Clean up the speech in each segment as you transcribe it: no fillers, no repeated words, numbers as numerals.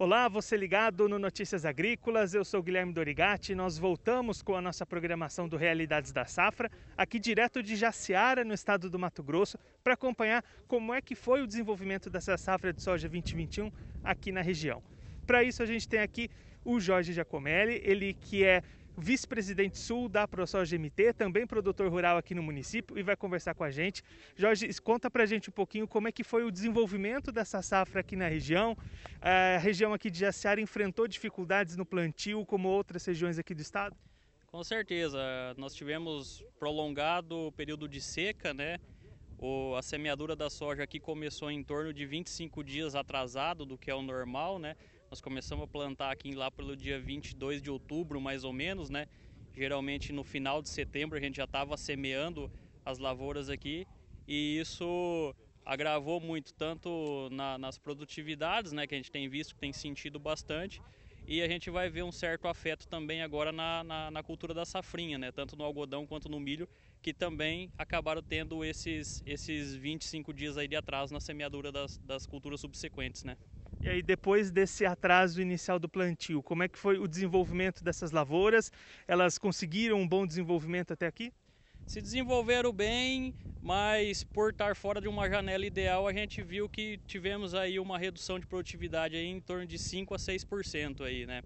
Olá, você ligado no Notícias Agrícolas, eu sou Guilherme Dorigatti. Nós voltamos com a nossa programação do Realidades da Safra, aqui direto de Jaciara, no estado do Mato Grosso, para acompanhar como é que foi o desenvolvimento dessa safra de soja 2021 aqui na região. Para isso a gente tem aqui o Jorge Giacomelli, ele que é vice-presidente sul da ProSoja MT, também produtor rural aqui no município, e vai conversar com a gente. Jorge, conta pra gente um pouquinho como é que foi o desenvolvimento dessa safra aqui na região. A região aqui de Jaciara enfrentou dificuldades no plantio, como outras regiões aqui do estado? Com certeza, nós tivemos prolongado período de seca, né? A semeadura da soja aqui começou em torno de 25 dias atrasado do que é o normal, né? Nós começamos a plantar aqui lá pelo dia 22 de outubro, mais ou menos, né? Geralmente no final de setembro a gente já estava semeando as lavouras aqui e isso agravou muito, tanto nas produtividades, né? Que a gente tem visto, que tem sentido bastante, e a gente vai ver um certo afeto também agora na cultura da safrinha, né? Tanto no algodão quanto no milho, que também acabaram tendo esses 25 dias aí de atraso na semeadura das culturas subsequentes, né? E aí, depois desse atraso inicial do plantio, como é que foi o desenvolvimento dessas lavouras? Elas conseguiram um bom desenvolvimento até aqui? Se desenvolveram bem, mas por estar fora de uma janela ideal, a gente viu que tivemos aí uma redução de produtividade aí em torno de 5 a 6% aí, né?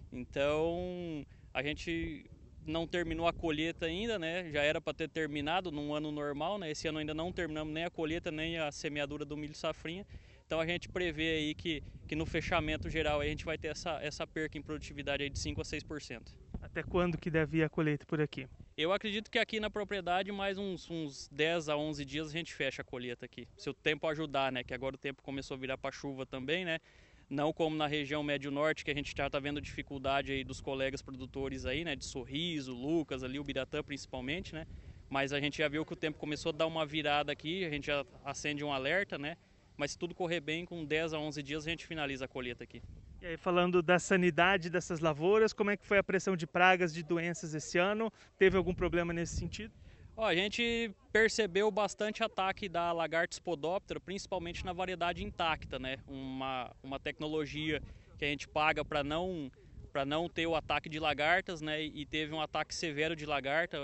Então, a gente não terminou a colheita ainda, né? Já era para ter terminado num ano normal, né? Esse ano ainda não terminamos nem a colheita, nem a semeadura do milho safrinha. Então a gente prevê aí que no fechamento geral a gente vai ter essa perca em produtividade aí de 5 a 6%. Até quando que deve ir a colheita por aqui? Eu acredito que aqui na propriedade mais uns 10 a 11 dias a gente fecha a colheita aqui. Se o tempo ajudar, né? Que agora o tempo começou a virar para chuva também, né? Não como na região médio-norte, que a gente já está vendo dificuldade aí dos colegas produtores aí, né? De Sorriso, Lucas, ali o Biratã principalmente, né? Mas a gente já viu que o tempo começou a dar uma virada aqui, a gente já acende um alerta, né? Mas se tudo correr bem, com 10 a 11 dias a gente finaliza a colheita aqui. E aí, falando da sanidade dessas lavouras, como é que foi a pressão de pragas, de doenças esse ano? Teve algum problema nesse sentido? A gente percebeu bastante ataque da lagarta Spodoptera, principalmente na variedade intacta, né? Uma tecnologia que a gente paga para não ter o ataque de lagartas, né? E teve um ataque severo de lagarta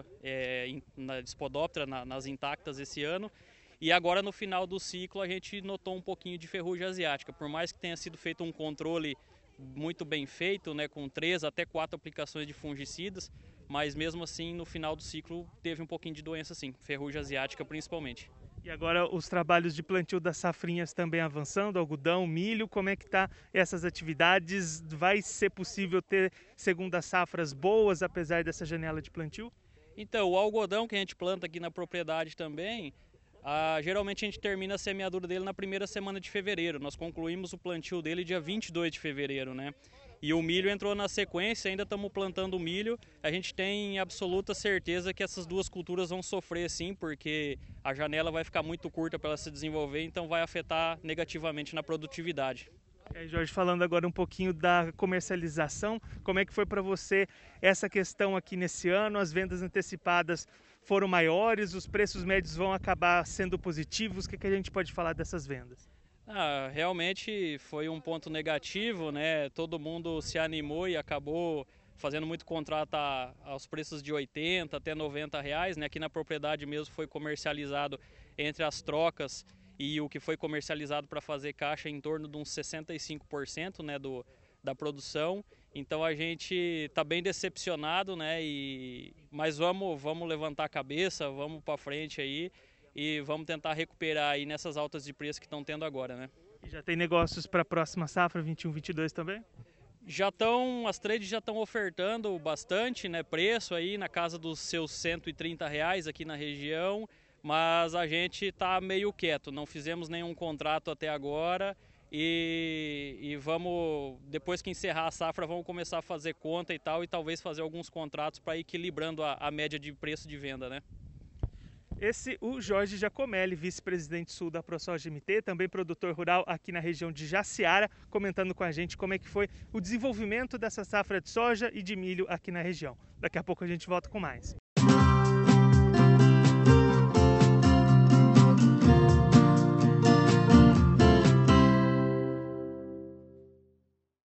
na Spodoptera, nas intactas esse ano. E agora no final do ciclo a gente notou um pouquinho de ferrugem asiática. Por mais que tenha sido feito um controle muito bem feito, né, com 3 até 4 aplicações de fungicidas, mas mesmo assim no final do ciclo teve um pouquinho de doença sim, ferrugem asiática principalmente. E agora os trabalhos de plantio das safrinhas também avançando, algodão, milho, como é que tá essas atividades? Vai ser possível ter segundas safras boas apesar dessa janela de plantio? Então, o algodão que a gente planta aqui na propriedade também, geralmente a gente termina a semeadura dele na primeira semana de fevereiro. Nós concluímos o plantio dele dia 22 de fevereiro, né? E o milho entrou na sequência, ainda estamos plantando milho. A gente tem absoluta certeza que essas duas culturas vão sofrer sim, porque a janela vai ficar muito curta para ela se desenvolver, então vai afetar negativamente na produtividade. E aí, Jorge, falando agora um pouquinho da comercialização, como é que foi para você essa questão aqui nesse ano? As vendas antecipadas foram maiores, os preços médios vão acabar sendo positivos? O que a gente pode falar dessas vendas? Realmente foi um ponto negativo, né? Todo mundo se animou e acabou fazendo muito contrato aos preços de 80 até 90 reais, né? Aqui na propriedade mesmo foi comercializado entre as trocas e o que foi comercializado para fazer caixa em torno de uns 65%, né, da produção. Então a gente está bem decepcionado, né? Mas vamos levantar a cabeça, vamos para frente aí e vamos tentar recuperar aí nessas altas de preço que estão tendo agora, né? E já tem negócios para a próxima safra 21-22 também? As trades já estão ofertando bastante, né, preço aí na casa dos seus 130 reais aqui na região, mas a gente está meio quieto, não fizemos nenhum contrato até agora e vamos, depois que encerrar a safra, vamos começar a fazer conta e tal e talvez fazer alguns contratos para ir equilibrando a média de preço de venda, né? O Jorge Giacomelli, vice-presidente sul da ProSoja MT, também produtor rural aqui na região de Jaciara, comentando com a gente como é que foi o desenvolvimento dessa safra de soja e de milho aqui na região. Daqui a pouco a gente volta com mais.